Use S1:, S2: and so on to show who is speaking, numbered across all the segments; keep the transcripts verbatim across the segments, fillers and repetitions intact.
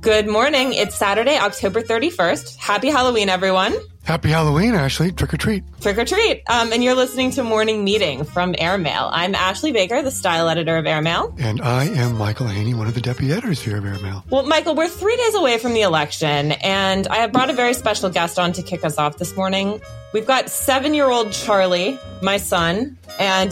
S1: Good morning. It's Saturday, October thirty-first. Happy Halloween, everyone.
S2: Happy Halloween, Ashley. Trick or treat.
S1: Trick or treat. Um, and you're listening to Morning Meeting from Airmail. I'm Ashley Baker, the style editor of Airmail.
S2: And I am Michael Haney, one of the deputy editors here of Airmail.
S1: Well, Michael, we're three days away from the election, and I have brought a very special guest on to kick us off this morning. We've got seven-year-old Charlie, my son, and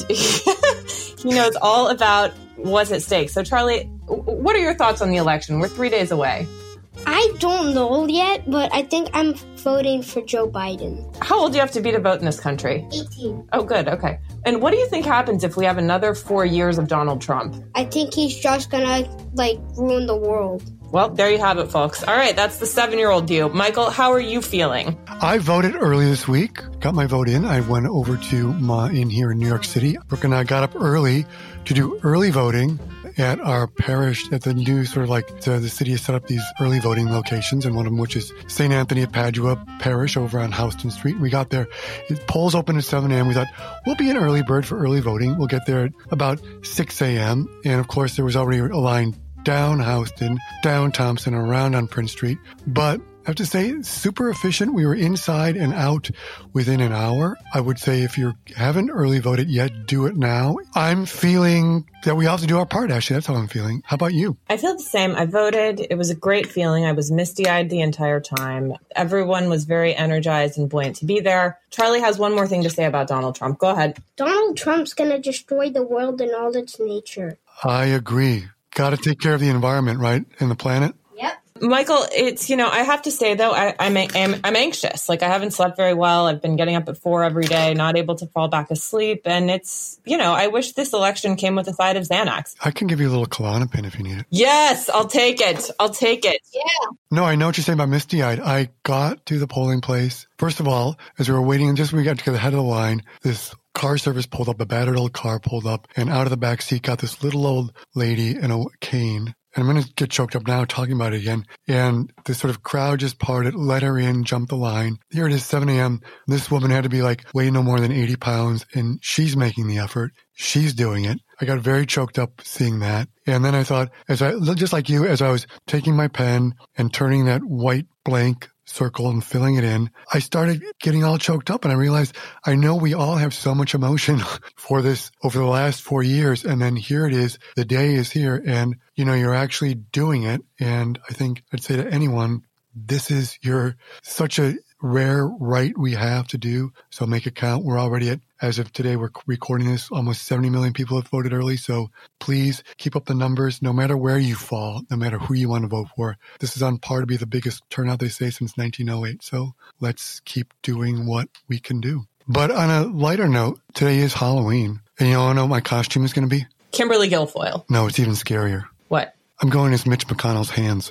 S1: he knows all about what's at stake. So, Charlie, what are your thoughts on the election? We're three days away.
S3: I don't know yet, but I think I'm voting for Joe Biden.
S1: How old do you have to be to vote in this country?
S3: eighteen.
S1: Oh, good. Okay. And what do you think happens if we have another four years of Donald Trump?
S3: I think he's just gonna, like, ruin the world.
S1: Well, there you have it, folks. All right, that's the seven-year-old view. Michael, how are you feeling?
S2: I voted early this week, got my vote in. I went over to my in here in New York City. Brooke and I got up early to do early voting at our parish, at the new sort of like the, the city has set up these early voting locations, and one of them, which is Saint Anthony of Padua Parish over on Houston Street. We got there. It, polls open at seven a.m. We thought, we'll be an early bird for early voting. We'll get there at about six a.m. And of course, there was already a line down Houston, down Thompson, around on Prince Street. But I have to say, super efficient. We were inside and out within an hour. I would say if you haven't early voted yet, do it now. I'm feeling that we all have to do our part, Ashley. That's how I'm feeling. How about you?
S1: I feel the same. I voted. It was a great feeling. I was misty-eyed the entire time. Everyone was very energized and buoyant to be there. Charlie has one more thing to say about Donald Trump. Go ahead.
S3: Donald Trump's gonna destroy the world and all its nature.
S2: I agree. Got to take care of the environment, right? And the planet.
S3: Yep.
S1: Michael, it's, you know, I have to say, though, I, I'm, I'm, I'm anxious. Like, I haven't slept very well. I've been getting up at four every day, not able to fall back asleep. And it's, you know, I wish this election came with a side of Xanax.
S2: I can give you a little Klonopin if you need it.
S1: Yes, I'll take it. I'll take it.
S3: Yeah.
S2: No, I know what you're saying about misty-eyed. I got to the polling place. First of all, as we were waiting, just when we got to the head of the line, this car service pulled up, a battered old car pulled up, and out of the back seat got this little old lady in a cane. And I'm going to get choked up now talking about it again. And this sort of crowd just parted, let her in, jumped the line. Here it is, seven a.m. This woman had to be like, weigh no more than eighty pounds, and she's making the effort. She's doing it. I got very choked up seeing that. And then I thought, as I, just like you, as I was taking my pen and turning that white blank circle and filling it in, I started getting all choked up, and I realized I know we all have so much emotion for this over the last four years. And then here it is, the day is here, and you know, you're actually doing it. And I think I'd say to anyone, this is your such a rare right we have to do. So make it count. We're already at, as of today, we're recording this, almost seventy million people have voted early. So please keep up the numbers, no matter where you fall, no matter who you want to vote for. This is on par to be the biggest turnout, they say, since nineteen oh eight. So let's keep doing what we can do. But on a lighter note, today is Halloween. And you know, I know what my costume is going to be?
S1: Kimberly Guilfoyle.
S2: No, it's even scarier.
S1: What?
S2: I'm going as Mitch McConnell's hands.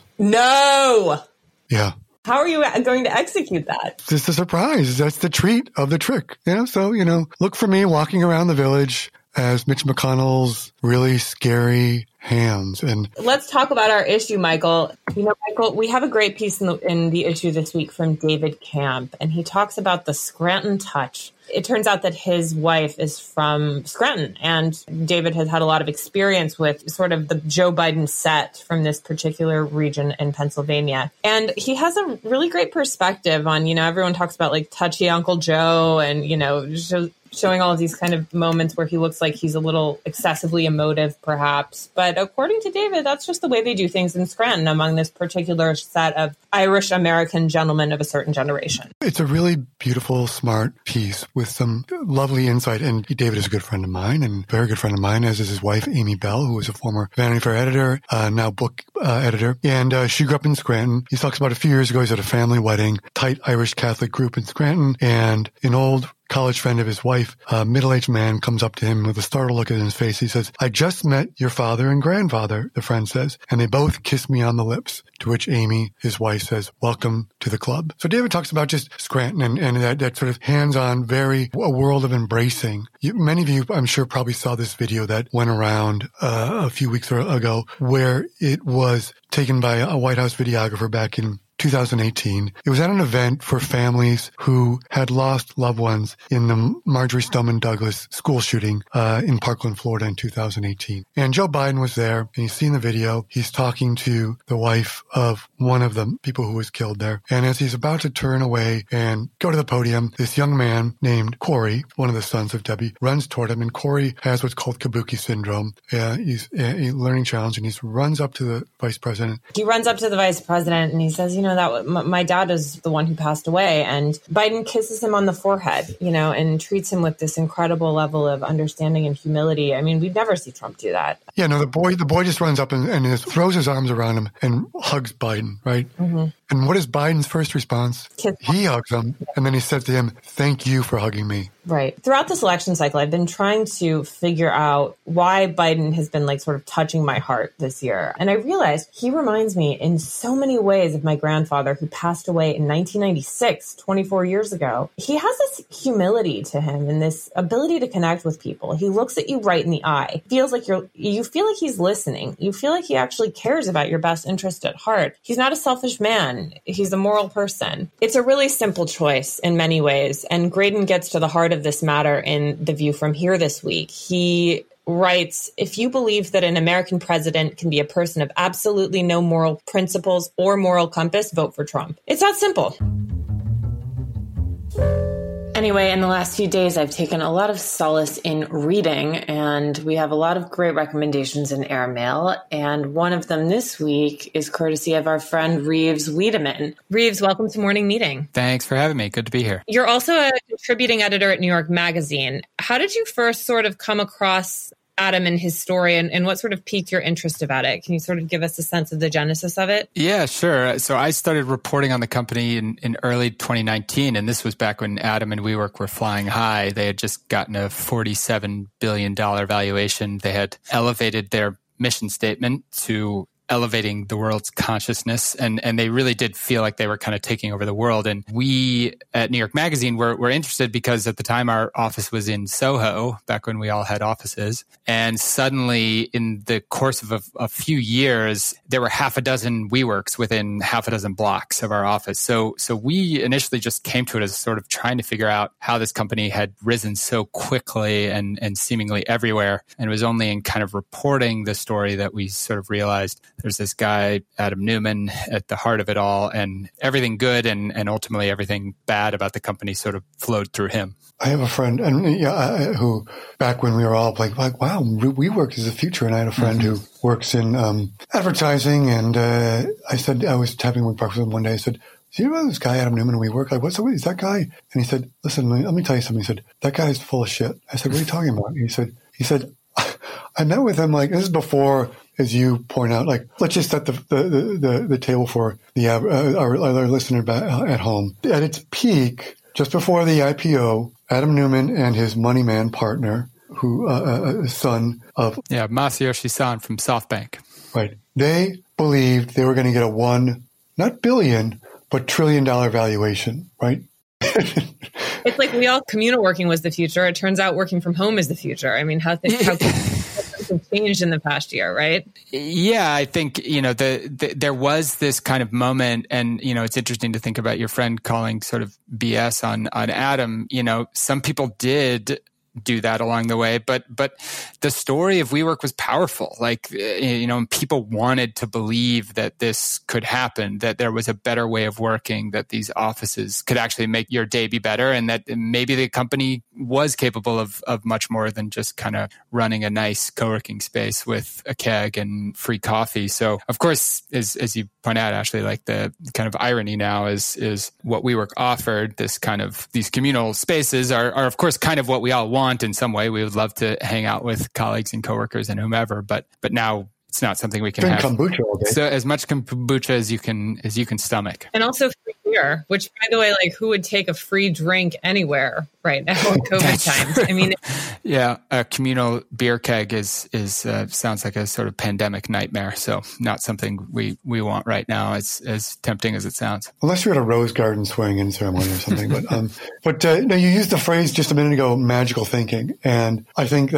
S1: No!
S2: Yeah.
S1: How are you going to execute that?
S2: It's just a surprise. That's the treat of the trick. You know, so, you know, look for me walking around the village as Mitch McConnell's really scary hands. And
S1: let's talk about our issue, Michael. You know, Michael, we have a great piece in the, in the issue this week from David Camp, and he talks about the Scranton touch. It turns out that his wife is from Scranton, and David has had a lot of experience with sort of the Joe Biden set from this particular region in Pennsylvania. And he has a really great perspective on, you know, everyone talks about like touchy Uncle Joe and, you know, show, showing all of these kind of moments where he looks like he's a little excessively emotive, perhaps. But according to David, that's just the way they do things in Scranton among this particular set of Irish-American gentlemen of a certain generation.
S2: It's a really beautiful, smart piece with some lovely insight. And David is a good friend of mine and very good friend of mine, as is his wife, Amy Bell, who was a former Vanity Fair editor, uh, now book uh, editor. And uh, she grew up in Scranton. He talks about a few years ago, he's at a family wedding, tight Irish Catholic group in Scranton, and an old college friend of his wife, a middle-aged man, comes up to him with a startled look on his face. He says, I just met your father and grandfather, the friend says, and they both kissed me on the lips. To which Amy, his wife, says, welcome to the club. So David talks about just Scranton and, and that, that sort of hands-on, very, a world of embracing. You, many of you, I'm sure, probably saw this video that went around uh, a few weeks ago where it was taken by a White House videographer back in two thousand eighteen. It was at an event for families who had lost loved ones in the Marjory Stoneman Douglas school shooting uh, in Parkland, Florida in two thousand eighteen. And Joe Biden was there, and he's seen the video. He's talking to the wife of one of the people who was killed there. And as he's about to turn away and go to the podium, this young man named Corey, one of the sons of Debbie, runs toward him. And Corey has what's called Kabuki syndrome. Uh, he's a learning challenge, and he runs up to the vice president.
S1: He runs up to the vice president and he says, you know, that my dad is the one who passed away. And Biden kisses him on the forehead, you know, and treats him with this incredible level of understanding and humility. I mean, we've never seen Trump do that.
S2: Yeah, no, the boy, the boy just runs up and, and just throws his arms around him and hugs Biden, right? Mm-hmm. And what is Biden's first response? Kiss. He hugs him, and then he said to him, "Thank you for hugging me."
S1: Right. Throughout this election cycle, I've been trying to figure out why Biden has been like sort of touching my heart this year. And I realized he reminds me in so many ways of my grandfather who passed away in nineteen ninety-six, twenty-four years ago. He has this humility to him and this ability to connect with people. He looks at you right in the eye, feels like you're, you feel like he's listening. You feel like he actually cares about your best interest at heart. He's not a selfish man. He's a moral person. It's a really simple choice in many ways. And Graydon gets to the heart of this matter in The View from Here this week. He writes, if you believe that an American president can be a person of absolutely no moral principles or moral compass, vote for Trump. It's that simple. Anyway, in the last few days, I've taken a lot of solace in reading, and we have a lot of great recommendations in Airmail. And one of them this week is courtesy of our friend Reeves Wiedemann. Reeves, welcome to Morning Meeting.
S4: Thanks for having me. Good to be here.
S1: You're also a contributing editor at New York Magazine. How did you first sort of come across Adam and his story, and, and what sort of piqued your interest about it? Can you sort of give us a sense of the genesis of it?
S4: Yeah, sure. So I started reporting on the company in, in early twenty nineteen, and this was back when Adam and WeWork were flying high. They had just gotten a forty-seven billion dollars valuation. They had elevated their mission statement to elevating the world's consciousness. And, and they really did feel like they were kind of taking over the world. And we at New York Magazine were, were interested because at the time our office was in Soho, back when we all had offices. And suddenly in the course of a, a few years, there were half a dozen WeWorks within half a dozen blocks of our office. So, so we initially just came to it as sort of trying to figure out how this company had risen so quickly and, and seemingly everywhere. And it was only in kind of reporting the story that we sort of realized there's this guy, Adam Neumann, at the heart of it all, and everything good and, and ultimately everything bad about the company sort of flowed through him.
S2: I have a friend, and yeah, who back when we were all like, like wow, WeWork is the future. And I had a friend mm-hmm. who works in um, advertising, and uh, I said, I was having breakfast with him one day. I said, "Do you know this guy, Adam Neumann, WeWork? Like, what's the is that guy?" And he said, "Listen, let me, let me tell you something." He said, "That guy's full of shit." I said, "What are you talking about?" And he said, "He said, I met with him like this is before." As you point out, like, let's just set the the, the, the table for the uh, our, our listener at home. At its peak, just before the I P O, Adam Neumann and his money man partner, who uh, uh, son of
S4: yeah Masayoshi Son from SoftBank,
S2: right? They believed they were going to get a one, not billion, but trillion dollar valuation, right?
S1: It's like we all communal working was the future. It turns out working from home is the future. I mean, how things how have changed in the past year, right?
S4: Yeah, I think, you know, the, the there was this kind of moment, and, you know, it's interesting to think about your friend calling sort of B S on on Adam. You know, some people did do that along the way, but but the story of WeWork was powerful. Like, you know, people wanted to believe that this could happen, that there was a better way of working, that these offices could actually make your day be better, and that maybe the company was capable of of much more than just kind of running a nice co-working space with a keg and free coffee. So, of course, as as you point out, Ashley, like the kind of irony now is is what WeWork offered. This kind of these communal spaces are are of course kind of what we all want. In some way, we would love to hang out with colleagues and coworkers and whomever, but but now it's not something we can
S2: Drink
S4: have.
S2: Kombucha all day.
S4: So as much kombucha as you can as you can stomach,
S1: and also free beer. Which, by the way, like who would take a free drink anywhere right now in COVID times?
S4: True.
S1: I mean,
S4: yeah, a communal beer keg is is uh, sounds like a sort of pandemic nightmare. So not something we, we want right now. As as tempting as it sounds,
S2: unless you're at a rose garden swearing-in ceremony or something. but um, but uh, no, you used the phrase just a minute ago, magical thinking, and I think that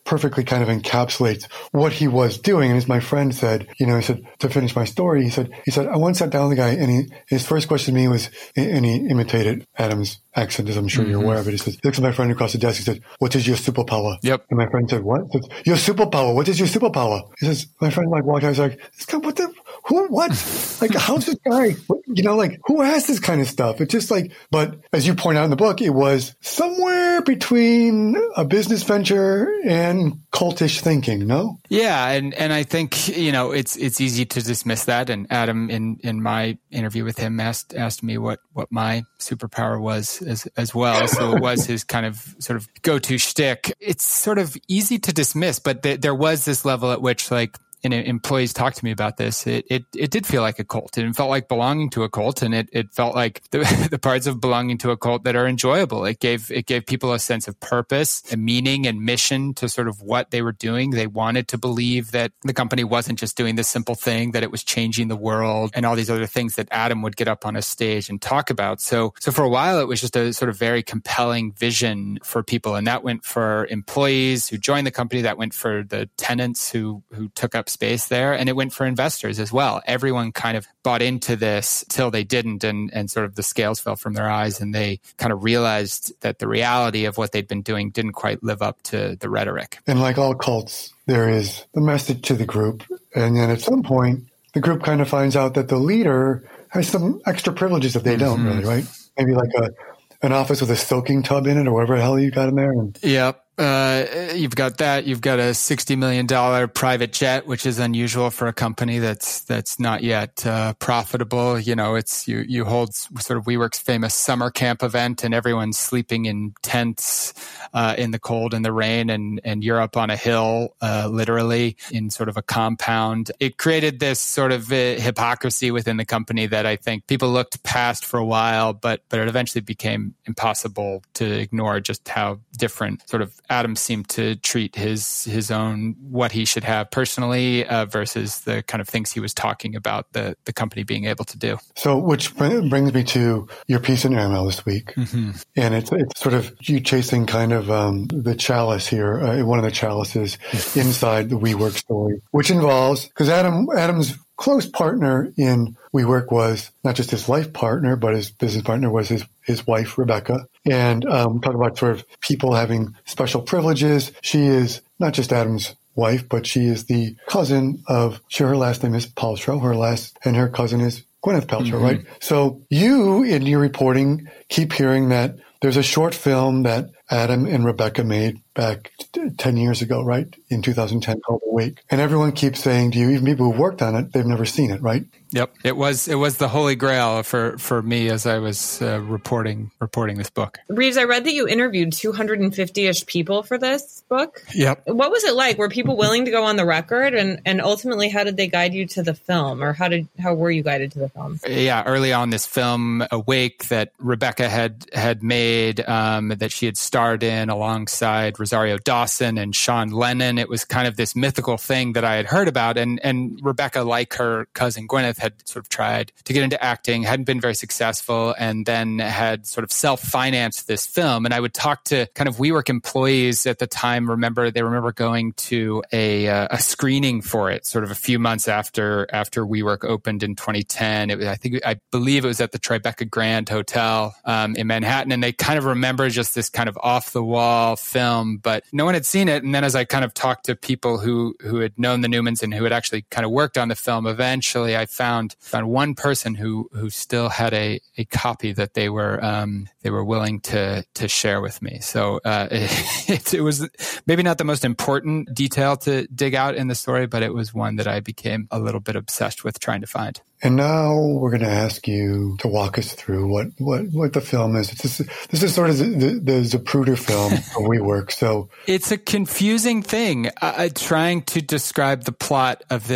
S2: perfectly kind of encapsulates what he was doing. And as my friend said, you know, he said, to finish my story, he said, he said, I once sat down with the guy and he, his first question to me was, and he imitated Adam's accent, as I'm sure mm-hmm. you're aware of it. He said, he looked at my friend across the desk. He said, what is your superpower?
S4: Yep.
S2: And my friend said, what? He said, your superpower. What is your superpower? He says, my friend like walked out. I was like, this guy, what the, who, what? Like, how's this guy? You know, like, who has this kind of stuff? It's just like, but as you point out in the book, it was somewhere between a business venture and cultish thinking, no?
S4: Yeah. And, and I think, you know, it's, it's easy to dismiss that. And Adam, in, in my interview with him, asked, asked me what, what my superpower was as, as well. So it was his kind of sort of go-to shtick. It's sort of easy to dismiss, but th- there was this level at which, like, and employees talked to me about this, it, it it did feel like a cult. It felt like belonging to a cult, and it, it felt like the, the parts of belonging to a cult that are enjoyable. It gave it gave people a sense of purpose, a meaning and mission to sort of what they were doing. They wanted to believe that the company wasn't just doing this simple thing, that it was changing the world and all these other things that Adam would get up on a stage and talk about. So so for a while, it was just a sort of very compelling vision for people. And that went for employees who joined the company, that went for the tenants who who took up space there, and it went for investors as well. Everyone kind of bought into this till they didn't, and and sort of the scales fell from their eyes, and they kind of realized that the reality of what they'd been doing didn't quite live up to the rhetoric.
S2: And like all cults, there is the message to the group, and then at some point, the group kind of finds out that the leader has some extra privileges that they don't mm-hmm. really, right? Maybe like a an office with a soaking tub in it, or whatever the hell you got in there. And
S4: yep. Uh, you've got that. You've got a sixty million dollars private jet, which is unusual for a company that's that's not yet uh, profitable. You know, it's you you hold sort of WeWork's famous summer camp event, and everyone's sleeping in tents uh, in the cold and the rain, and and you're up on a hill, uh, literally in sort of a compound. It created this sort of uh, hypocrisy within the company that I think people looked past for a while, but but it eventually became impossible to ignore just how different sort of Adam seemed to treat his his own, what he should have personally uh, versus the kind of things he was talking about the, the company being able to do.
S2: So, which brings me to your piece in Airmail this week. Mm-hmm. And it's it's sort of you chasing kind of um, the chalice here, uh, one of the chalices inside the WeWork story, which involves, because Adam Adam's close partner in WeWork was not just his life partner, but his business partner was his, his wife, Rebecca. And um, talk about sort of people having special privileges. She is not just Adam's wife, but she is the cousin of, sure, her last name is Paltrow, her last, and her cousin is Gwyneth Paltrow, mm-hmm. right? So you, in your reporting, keep hearing that there's a short film that Adam and Rebecca made back ten years ago, right? In two thousand ten called Awake. And everyone keeps saying to you, even people who worked on it, they've never seen it, right?
S4: Yep. It was it was the holy grail for, for me as I was uh, reporting reporting this book.
S1: Reeves, I read that you interviewed two hundred fifty-ish people for this book.
S4: Yep.
S1: What was it like? Were people willing to go on the record? And, and ultimately, how did they guide you to the film? Or how did how were you guided to the film?
S4: Yeah, early on, this film, Awake, that Rebecca had, had made, um, that she had starred in alongside Rosario Dawson and Sean Lennon. It was kind of this mythical thing that I had heard about. And, and Rebecca, like her cousin Gwyneth, had sort of tried to get into acting, hadn't been very successful, and then had sort of self-financed this film. And I would talk to kind of WeWork employees at the time. Remember, they remember going to a uh, a screening for it, sort of a few months after after WeWork opened in twenty ten. It was, I think, I believe it was at the Tribeca Grand Hotel um, in Manhattan, and they kind of remember just this kind of off-the-wall film, but no one had seen it. And then as I kind of talked to people who who had known the Newmans and who had actually kind of worked on the film, eventually I found found one person who who still had a, a copy that they were um, they were willing to to share with me. So uh, it, it was maybe not the most important detail to dig out in the story, but it was one that I became a little bit obsessed with trying to find.
S2: And now we're going to ask you to walk us through what, what, what the film is. It's just, this is sort of the, the, the Zapruder film of WeWork. So
S4: it's a confusing thing. Uh, trying to describe the plot of this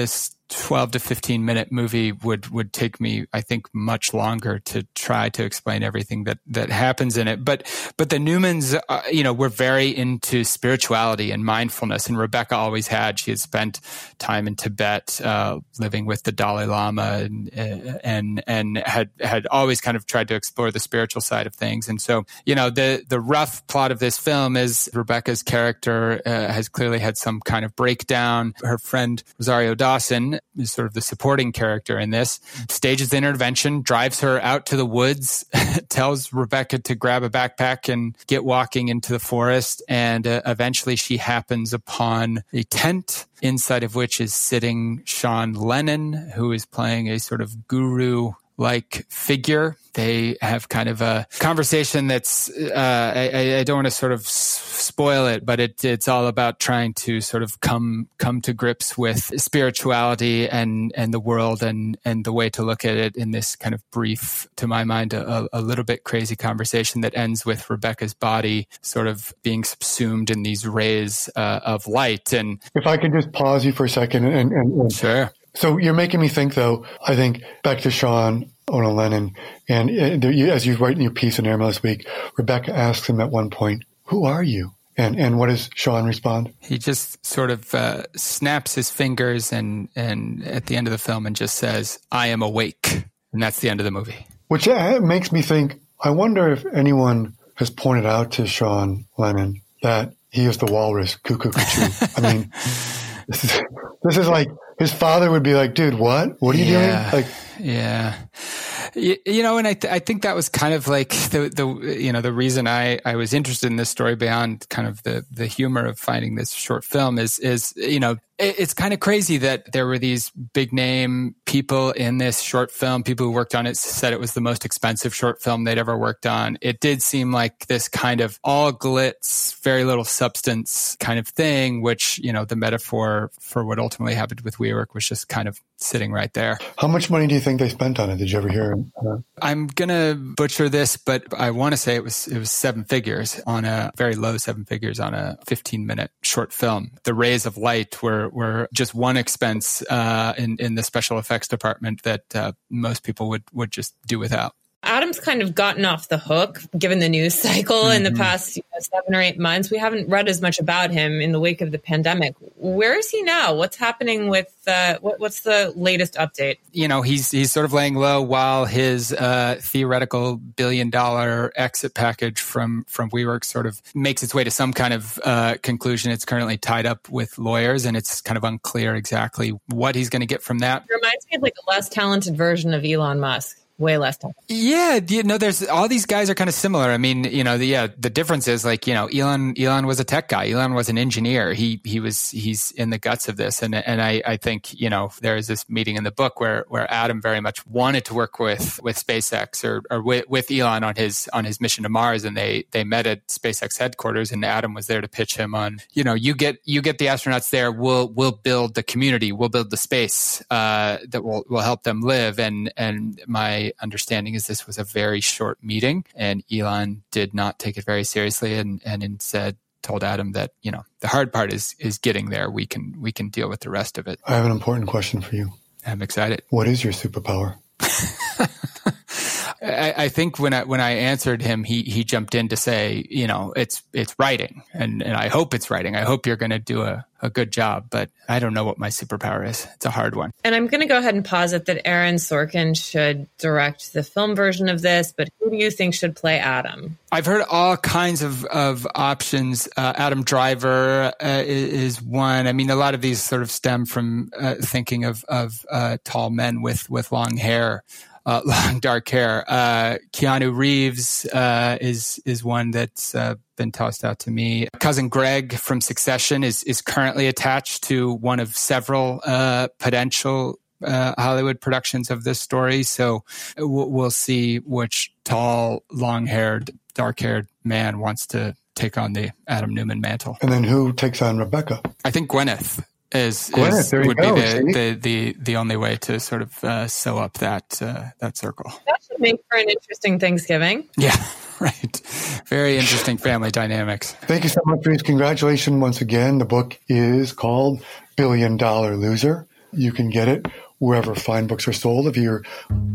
S4: twelve to fifteen minute movie would, would take me, I think, much longer to try to explain everything that, that happens in it. But, but the Newmans, uh, you know, were very into spirituality and mindfulness. And Rebecca always had. She had spent time in Tibet, uh, living with the Dalai Lama and, and, and had, had always kind of tried to explore the spiritual side of things. And so, you know, the, the rough plot of this film is Rebecca's character uh, has clearly had some kind of breakdown. Her friend Rosario Dawson is sort of the supporting character in this, stages the intervention, drives her out to the woods, tells Rebecca to grab a backpack and get walking into the forest. And uh, eventually she happens upon a tent inside of which is sitting Sean Lennon, who is playing a sort of guru-like figure. They have kind of a conversation that's, uh, I, I don't want to sort of s- spoil it, but it, it's all about trying to sort of come come to grips with spirituality and, and the world and, and the way to look at it in this kind of brief, to my mind, a, a little bit crazy conversation that ends with Rebecca's body sort of being subsumed in these rays uh, of light. And
S2: if I could just pause you for a second and, and, and
S4: sure.
S2: So you're making me think, though, I think back to Sean Ono Lennon, and uh, as you write in your piece in Airmail this week, Rebecca asks him at one point, "Who are you?" And and what does Sean respond?
S4: He just sort of uh, snaps his fingers and, and at the end of the film and just says, "I am awake." And that's the end of the movie. Which
S2: uh, makes me think, I wonder if anyone has pointed out to Sean Lennon that he is the walrus, cuckoo, cuckoo. I mean, this is, this is like, his father would be like, "Dude, what? What are you
S4: yeah,
S2: doing?" Like,
S4: yeah. You, you know, and I, th- I think that was kind of like the, the, you know, the reason I, I was interested in this story beyond kind of the, the humor of finding this short film is, is, you know, it, it's kind of crazy that there were these big name people in this short film. People who worked on it said it was the most expensive short film they'd ever worked on. It did seem like this kind of all glitz, very little substance kind of thing, which, you know, the metaphor for what ultimately happened with WeWork was just kind of sitting right there.
S2: How much money do you think they spent on it? Did you ever hear? Uh,
S4: I'm gonna butcher this, but I want to say it was it was seven figures on a very low seven figures on a fifteen minute short film. The rays of light were were just one expense uh, in in the special effects department that uh, most people would would just do without.
S1: Adam's kind of gotten off the hook, given the news cycle mm-hmm. in the past you know, seven or eight months. We haven't read as much about him in the wake of the pandemic. Where is he now? What's happening with, uh, what, what's the latest update?
S4: You know, he's he's sort of laying low while his uh, theoretical billion dollar exit package from, from WeWork sort of makes its way to some kind of uh, conclusion. It's currently tied up with lawyers, and it's kind of unclear exactly what he's going to get from that.
S1: It reminds me of like a less talented version of Elon Musk. Way less time.
S4: Yeah, you know, there's all these guys are kind of similar. I mean, you know, the yeah, the difference is like, you know, Elon Elon was a tech guy. Elon was an engineer. He he was he's in the guts of this, and and I I think you know there is this meeting in the book where where Adam very much wanted to work with with SpaceX or or with, with Elon on his on his mission to Mars, and they they met at SpaceX headquarters, and Adam was there to pitch him on, you know, you get you get the astronauts there, we'll we'll build the community, we'll build the space uh, that will will help them live, and and my understanding is this was a very short meeting, and Elon did not take it very seriously, and, and instead told Adam that, you know, the hard part is is getting there. We can we can deal with the rest of it.
S2: I have an important question for you.
S4: I'm excited.
S2: What is your superpower?
S4: I, I think when I when I answered him, he he jumped in to say, you know, it's it's writing, and and I hope it's writing. I hope you're going to do a, a good job, but I don't know what my superpower is. It's a hard one.
S1: And I'm going to go ahead and posit that Aaron Sorkin should direct the film version of this, but who do you think should play Adam?
S4: I've heard all kinds of, of options. Uh, Adam Driver uh, is one. I mean, a lot of these sort of stem from uh, thinking of, of uh, tall men with, with long hair. Uh, long dark hair. Uh, Keanu Reeves uh, is is one that's uh, been tossed out to me. Cousin Greg from Succession is is currently attached to one of several uh, potential uh, Hollywood productions of this story. So we'll, we'll see which tall, long-haired, dark-haired man wants to take on the Adam Newman mantle.
S2: And then who takes on Rebecca?
S4: I think Gwyneth. Is,
S2: Gwyneth,
S4: is
S2: there you
S4: would
S2: go,
S4: be the,
S2: see?
S4: the, the, the only way to sort of uh, sew up that uh, that circle.
S1: That should make for an interesting Thanksgiving.
S4: Yeah, right. Very interesting family dynamics.
S2: Thank you so much, Reese. Congratulations once again. The book is called Billion Dollar Loser. You can get it wherever fine books are sold. If you're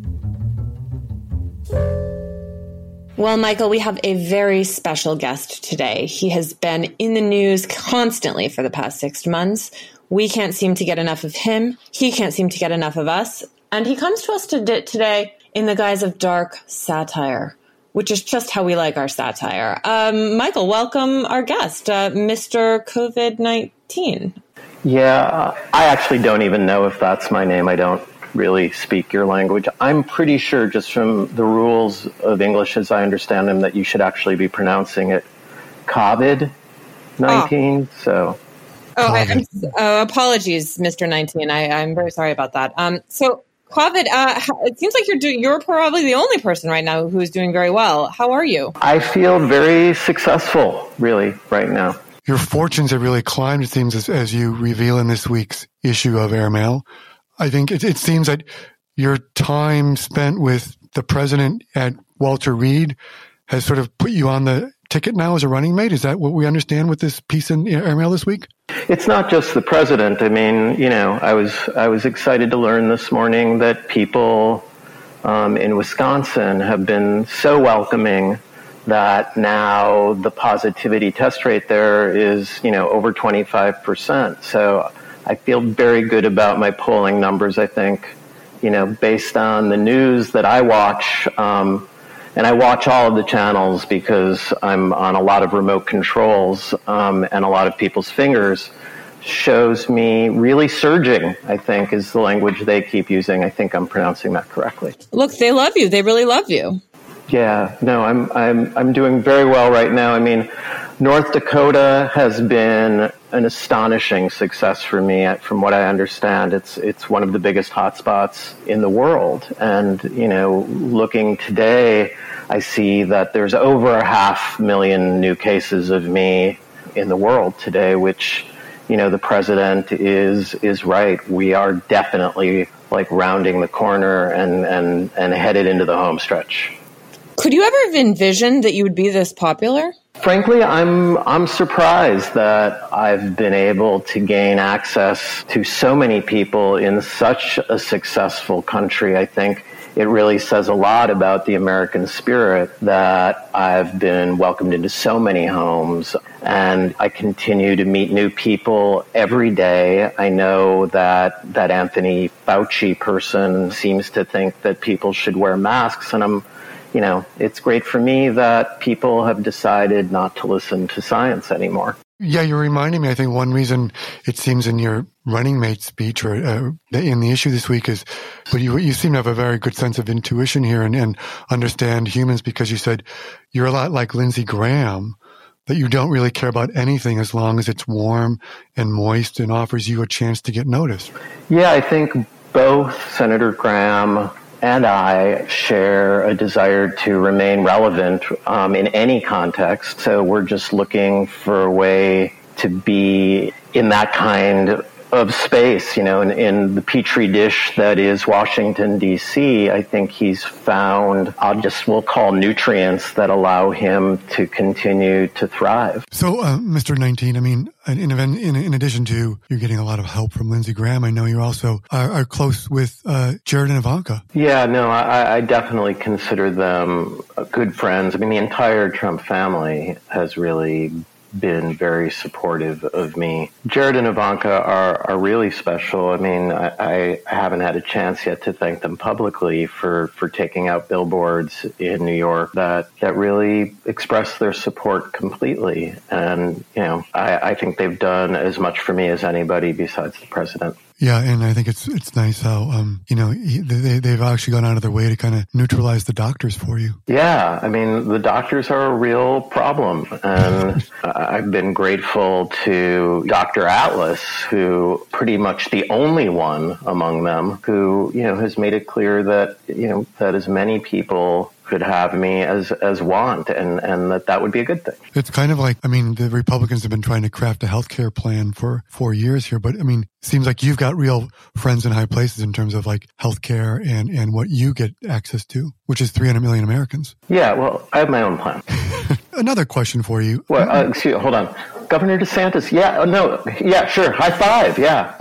S1: Well, Michael, we have a very special guest today. He has been in the news constantly for the past six months. We can't seem to get enough of him. He can't seem to get enough of us. And he comes to us to- today in the guise of dark satire, which is just how we like our satire. Um, Michael, welcome our guest, uh, Mister COVID nineteen.
S5: Yeah, I actually don't even know if that's my name. I don't really speak your language. I'm pretty sure, just from the rules of English as I understand them, that you should actually be pronouncing it COVID nineteen. Oh. So,
S1: oh, I, I'm, uh, apologies, Mister nineteen. I, I'm very sorry about that. Um, so, COVID. Uh, it seems like you're doing. You're probably the only person right now who's doing very well. How are you?
S5: I feel very successful, really, right now.
S2: Your fortunes have really climbed, it seems, as, as you reveal in this week's issue of Airmail. I think it, it seems that your time spent with the president at Walter Reed has sort of put you on the ticket now as a running mate. Is that what we understand with this piece in Airmail this week?
S5: It's not just the president. I mean, you know, I was I was excited to learn this morning that people um, in Wisconsin have been so welcoming that now the positivity test rate there is, you know, over twenty-five percent. So I feel very good about my polling numbers. I think, you know, based on the news that I watch, um, and I watch all of the channels because I'm on a lot of remote controls um, and a lot of people's fingers, shows me really surging, I think, is the language they keep using. I think I'm pronouncing that correctly.
S1: Look, they love you. They really love you.
S5: Yeah, no, I'm I'm I'm doing very well right now. I mean, North Dakota has been an astonishing success for me. From what I understand, it's it's one of the biggest hotspots in the world. And, you know, looking today, I see that there's over a half million new cases of me in the world today, which, you know, the president is is right. We are definitely like rounding the corner and and, and headed into the home stretch.
S1: Could you ever have envisioned that you would be this popular?
S5: Frankly, I'm I'm surprised that I've been able to gain access to so many people in such a successful country. I think it really says a lot about the American spirit that I've been welcomed into so many homes, and I continue to meet new people every day. I know that that Anthony Fauci person seems to think that people should wear masks, and I'm You know, it's great for me that people have decided not to listen to science anymore.
S2: Yeah, you're reminding me, I think one reason it seems in your running mate speech or uh, in the issue this week is, but you you seem to have a very good sense of intuition here and, and understand humans, because you said you're a lot like Lindsey Graham, that you don't really care about anything as long as it's warm and moist and offers you a chance to get noticed.
S5: Yeah, I think both Senator Graham and I share a desire to remain relevant um, in any context. So we're just looking for a way to be in that kind of space, you know, in, in the petri dish that is Washington, D C. I think he's found, I'll just, we'll call nutrients that allow him to continue to thrive.
S2: So, uh, Mister nineteen, I mean, in, in, in addition to you're getting a lot of help from Lindsey Graham, I know you're also are, are close with uh, Jared and Ivanka.
S5: Yeah, no, I, I definitely consider them good friends. I mean, the entire Trump family has really been very supportive of me. Jared and Ivanka are, are really special. I mean, I, I haven't had a chance yet to thank them publicly for, for taking out billboards in New York that, that really express their support completely. And, you know, I, I think they've done as much for me as anybody besides the president.
S2: Yeah, and I think it's it's nice how, um, you know, they, they've actually gone out of their way to kind of neutralize the doctors for you.
S5: Yeah, I mean, the doctors are a real problem. And I've been grateful to Doctor Atlas, who pretty much the only one among them who, you know, has made it clear that, you know, that as many people could have me as as want, and, and that that would be a good thing.
S2: It's kind of like, I mean, the Republicans have been trying to craft a healthcare plan for four years here, but I mean, it seems like you've got real friends in high places in terms of like healthcare and, and what you get access to, which is three hundred million Americans.
S5: Yeah, well, I have my own plan.
S2: Another question for you.
S5: Well, uh, excuse, hold on. Governor DeSantis, yeah, oh, no, yeah, sure, high five, yeah. Oh,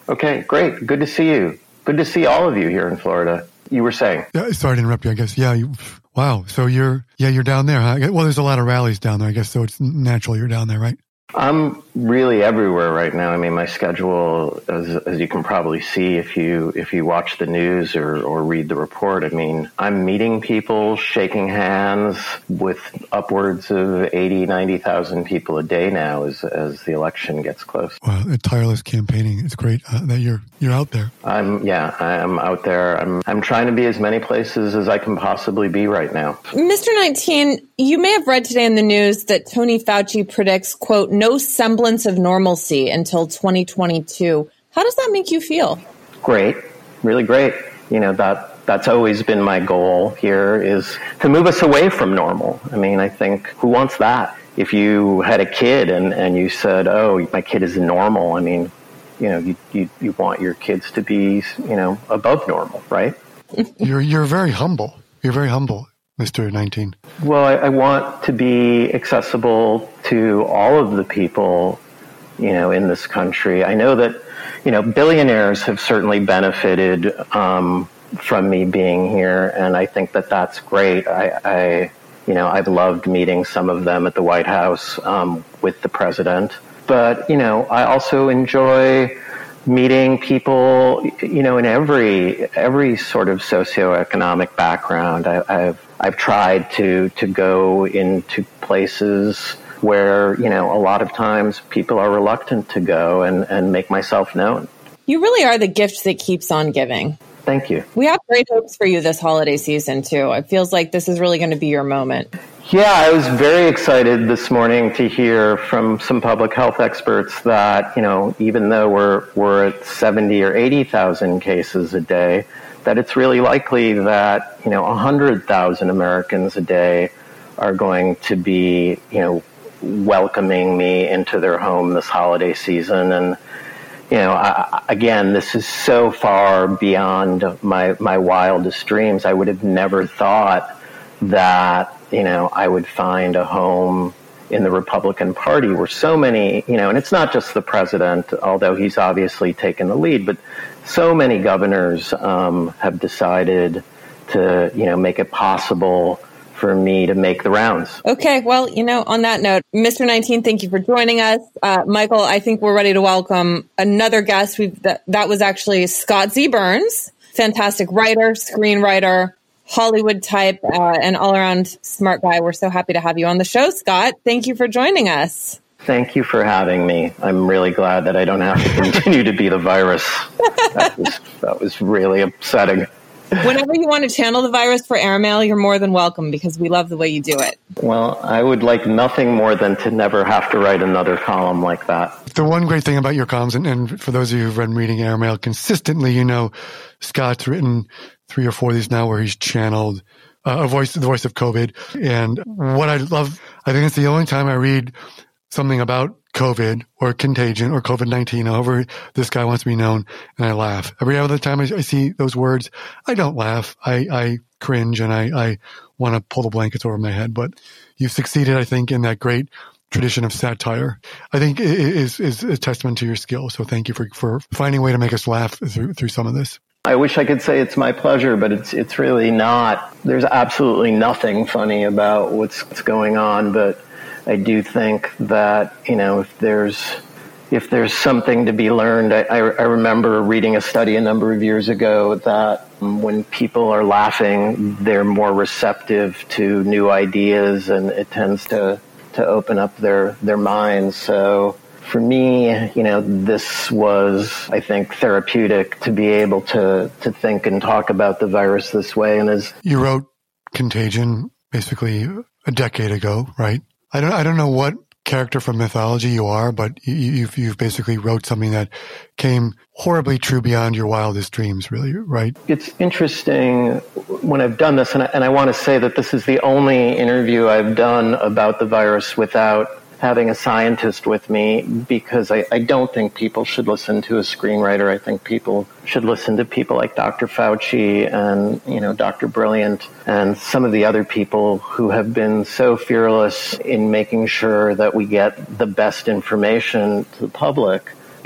S5: Okay, great. Good to see you. Good to see all of you here in Florida. You were saying?
S2: Yeah, sorry to interrupt you. I guess, yeah. You, wow. So you're, yeah, you're down there, huh? Well, there's a lot of rallies down there, I guess, so it's natural you're down there, right?
S5: I'm really everywhere right now. I mean, my schedule, as, as you can probably see if you if you watch the news or, or read the report, I mean, I'm meeting people, shaking hands with upwards of eighty, ninety thousand people a day now as as the election gets close.
S2: Wow, tireless campaigning. It's great uh, that you're you're out there.
S5: I'm yeah, I'm out there. I'm I'm trying to be as many places as I can possibly be right now.
S1: Mister nineteen, you may have read today in the news that Tony Fauci predicts, quote, no semblance of normalcy until twenty twenty-two. How does that make you feel?
S5: Great. Really great. You know, that that's always been my goal here, is to move us away from normal. I mean, I think, who wants that? If you had a kid and, and you said, oh, my kid is normal, I mean, you know, you, you, you want your kids to be, you know, above normal, right?
S2: You're you're very humble. You're very humble, Mister nineteen.
S5: Well, I, I want to be accessible to all of the people, you know, in this country. I know that, you know, billionaires have certainly benefited um, from me being here, and I think that that's great. I, I, you know, I've loved meeting some of them at the White House um, with the president. But, you know, I also enjoy meeting people, you know, in every every sort of socioeconomic background. I, I've I've tried to to go into places where, you know, a lot of times people are reluctant to go, and, and make myself known.
S1: You really are the gift that keeps on giving.
S5: Thank you.
S1: We have great hopes for you this holiday season, too. It feels like this is really going to be your moment.
S5: Yeah, I was very excited this morning to hear from some public health experts that, you know, even though we're we're at seventy or eighty thousand cases a day, that it's really likely that, you know, one hundred thousand Americans a day are going to be, you know, welcoming me into their home this holiday season. And, you know, I, again, this is so far beyond my, my wildest dreams. I would have never thought that, you know, I would find a home in the Republican Party where so many, you know, and it's not just the president, although he's obviously taken the lead, but so many governors um, have decided to, you know, make it possible for me to make the rounds.
S1: Okay, well, you know, on that note, Mister nineteen, thank you for joining us. Uh, Michael, I think we're ready to welcome another guest. We've that, that was actually Scott Z. Burns, fantastic writer, screenwriter, Hollywood type, uh, and all-around smart guy. We're so happy to have you on the show, Scott. Thank you for joining us.
S5: Thank you for having me. I'm really glad that I don't have to continue to be the virus. That was, that was really upsetting.
S1: Whenever you want to channel the virus for airmail, you're more than welcome, because we love the way you do it.
S5: Well, I would like nothing more than to never have to write another column like that.
S2: The one great thing about your columns, and, and for those of you who've been reading Airmail consistently, you know, Scott's written three or four of these now where he's channeled uh, a voice, the voice of COVID. And what I love, I think it's the only time I read something about COVID or contagion or COVID nineteen, however this guy wants to be known, and I laugh. Every other time I, I see those words, I don't laugh. I, I cringe and I, I want to pull the blankets over my head. But you've succeeded, I think, in that great tradition of satire. I think it is, is a testament to your skill. So thank you for, for finding a way to make us laugh through, through some of this.
S5: I wish I could say it's my pleasure, but it's it's really not. There's absolutely nothing funny about what's, what's going on, but I do think that, you know, if there's if there's something to be learned, I, I, I remember reading a study a number of years ago that when people are laughing, they're more receptive to new ideas, and it tends to, to open up their, their minds. So for me, you know, this was, I think, therapeutic to be able to, to think and talk about the virus this way. And as
S2: you wrote Contagion basically a decade ago, right? I don't, I don't know what character from mythology you are, but you, you've, you've basically wrote something that came horribly true beyond your wildest dreams, really, right?
S5: It's interesting when I've done this, and I, and I want to say that this is the only interview I've done about the virus without having a scientist with me, because I, I don't think people should listen to a screenwriter. I think people should listen to people like Doctor Fauci and, you know, Doctor Brilliant and some of the other people who have been so fearless in making sure that we get the best information to the public.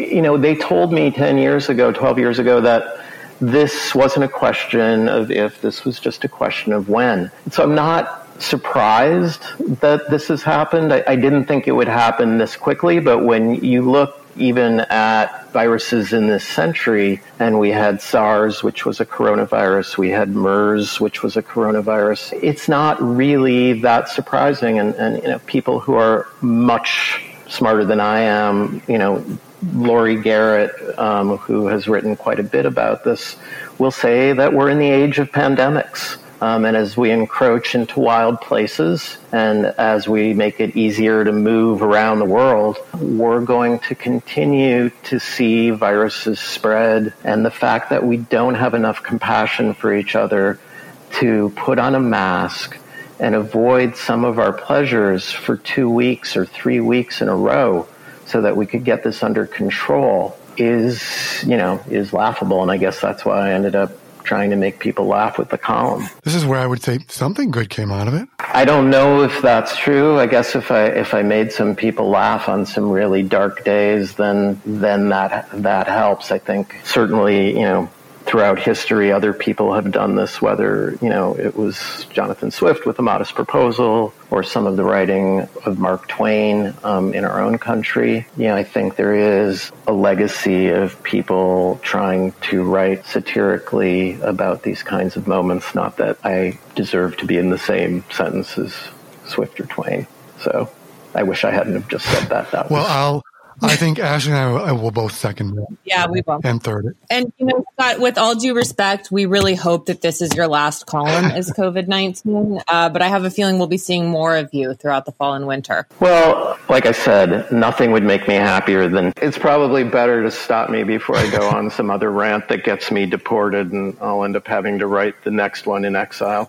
S5: you know, they told me ten years ago, twelve years ago, that this wasn't a question of if, this was just a question of when. So I'm not surprised that this has happened. I, I didn't think it would happen this quickly, but when you look even at viruses in this century, and we had SARS, which was a coronavirus, we had MERS, which was a coronavirus, it's not really that surprising. And, and you know, people who are much smarter than I am, you know, Laurie Garrett, um, who has written quite a bit about this, will say that we're in the age of pandemics. Um, and as we encroach into wild places and as we make it easier to move around the world, we're going to continue to see viruses spread. And the fact that we don't have enough compassion for each other to put on a mask and avoid some of our pleasures for two weeks or three weeks in a row so that we could get this under control is, you know, is laughable. And I guess that's why I ended up trying to make people laugh with the column.
S2: This is where I would say something good came out of it.
S5: I don't know if that's true. I guess if I if I made some people laugh on some really dark days, then then that that helps. I think certainly, you know, throughout history, other people have done this, whether, you know, it was Jonathan Swift with A Modest Proposal or some of the writing of Mark Twain um, in our own country. You know, I think there is a legacy of people trying to write satirically about these kinds of moments. Not that I deserve to be in the same sentence as Swift or Twain. So I wish I hadn't have just said that. That
S2: well,
S5: was...
S2: I'll... I think Ashley and I will both second that.
S1: Yeah, we will.
S2: And third it.
S1: And, you know, Scott, with all due respect, we really hope that this is your last column as COVID nineteen. Uh, but I have a feeling we'll be seeing more of you throughout the fall and winter.
S5: Well, like I said, nothing would make me happier than it's probably better to stop me before I go on some other rant that gets me deported and I'll end up having to write the next one in exile.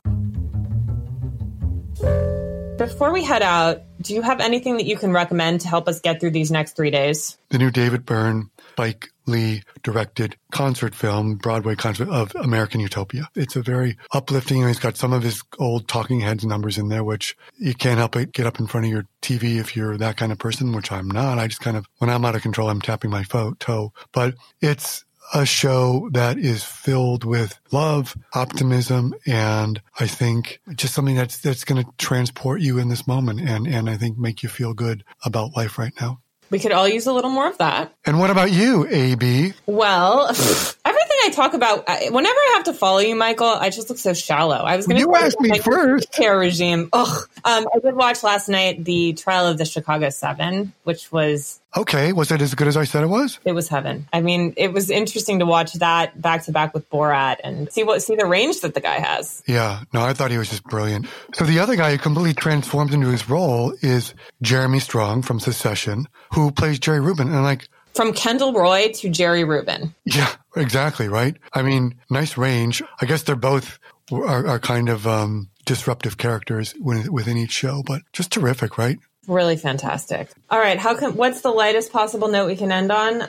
S1: Before we head out, do you have anything that you can recommend to help us get through these next three days?
S2: The new David Byrne, Spike Lee directed concert film, Broadway concert of American Utopia. It's a very uplifting, and he's got some of his old Talking Heads numbers in there, which you can't help but get up in front of your T V if you're that kind of person, which I'm not. I just kind of, when I'm out of control, I'm tapping my fo- toe. But it's a show that is filled with love, optimism, and I think just something that's that's going to transport you in this moment and, and I think make you feel good about life right now.
S1: We could all use a little more of that.
S2: And what about you, A B?
S1: Well, everything I talk about, whenever I have to follow you, Michael, I just look so shallow. I was going to
S2: You asked me first.
S1: Care regime. Ugh. Um, I did watch last night the trial of the Chicago Seven, which was...
S2: Okay. Was it as good as I said it was?
S1: It was heaven. I mean, it was interesting to watch that back to back with Borat and see what see the range that the guy has.
S2: Yeah. No, I thought he was just brilliant. So the other guy who completely transformed into his role is Jeremy Strong from Succession, who plays Jerry Rubin. And like...
S1: From Kendall Roy to Jerry Rubin.
S2: Yeah, exactly. Right. I mean, nice range. I guess they're both are, are kind of um, disruptive characters within each show, but just terrific, right?
S1: Really fantastic. All right. How can, what's the lightest possible note we can end on?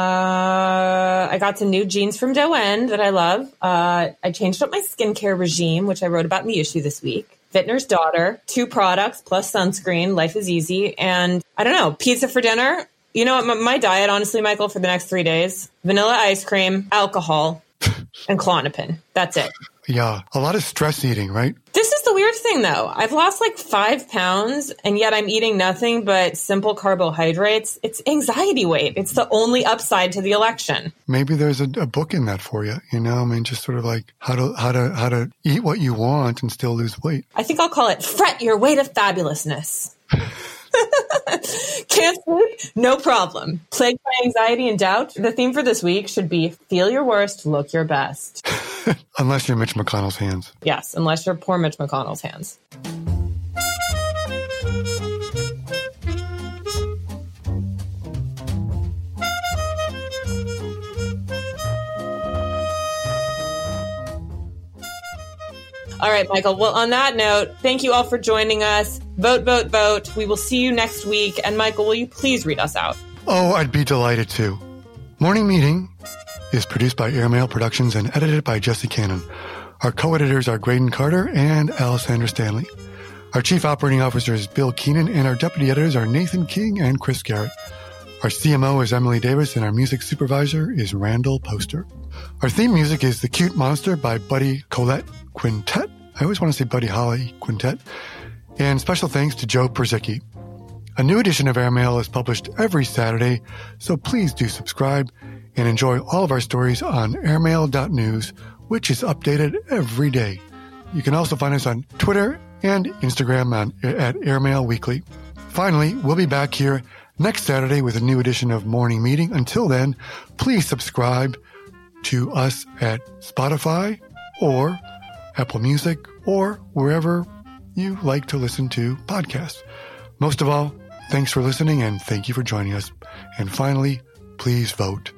S1: Uh, I got some new jeans from Doen that I love. Uh, I changed up my skincare regime, which I wrote about in the issue this week. Vintner's Daughter, two products plus sunscreen. Life is easy. And I don't know, pizza for dinner. You know what? My diet, honestly, Michael, for the next three days, vanilla ice cream, alcohol, and Klonopin. That's it.
S2: Yeah. A lot of stress eating, right?
S1: This is the weird thing, though. I've lost like five pounds, and yet I'm eating nothing but simple carbohydrates. It's anxiety weight. It's the only upside to the election.
S2: Maybe there's a, a book in that for you. You know, I mean, just sort of like how to how to how to eat what you want and still lose weight.
S1: I think I'll call it Fret Your Weight of Fabulousness. Can't sleep? No problem. Plagued by anxiety and doubt? The theme for this week should be feel your worst, look your best.
S2: Unless you're Mitch McConnell's hands.
S1: Yes, unless you're poor Mitch McConnell's hands. All right, Michael. Well, on that note, thank you all for joining us. Vote, vote, vote. We will see you next week. And Michael, will you please read us out?
S2: Oh, I'd be delighted to. Morning Meeting is produced by Airmail Productions and edited by Jesse Cannon. Our co-editors are Graydon Carter and Alessandra Stanley. Our chief operating officer is Bill Keenan, and our deputy editors are Nathan King and Chris Garrett. Our C M O is Emily Davis, and our music supervisor is Randall Poster. Our theme music is The Cute Monster by Buddy Collette Quintet. I always want to say Buddy Holly Quintet. And special thanks to Joe Perzicki. A new edition of Airmail is published every Saturday, so please do subscribe and enjoy all of our stories on airmail dot news, which is updated every day. You can also find us on Twitter and Instagram on, at Airmail Weekly. Finally, we'll be back here next Saturday with a new edition of Morning Meeting. Until then, please subscribe to us at Spotify or Apple Music or wherever you like to listen to podcasts. Most of all, thanks for listening and thank you for joining us. And finally, please vote.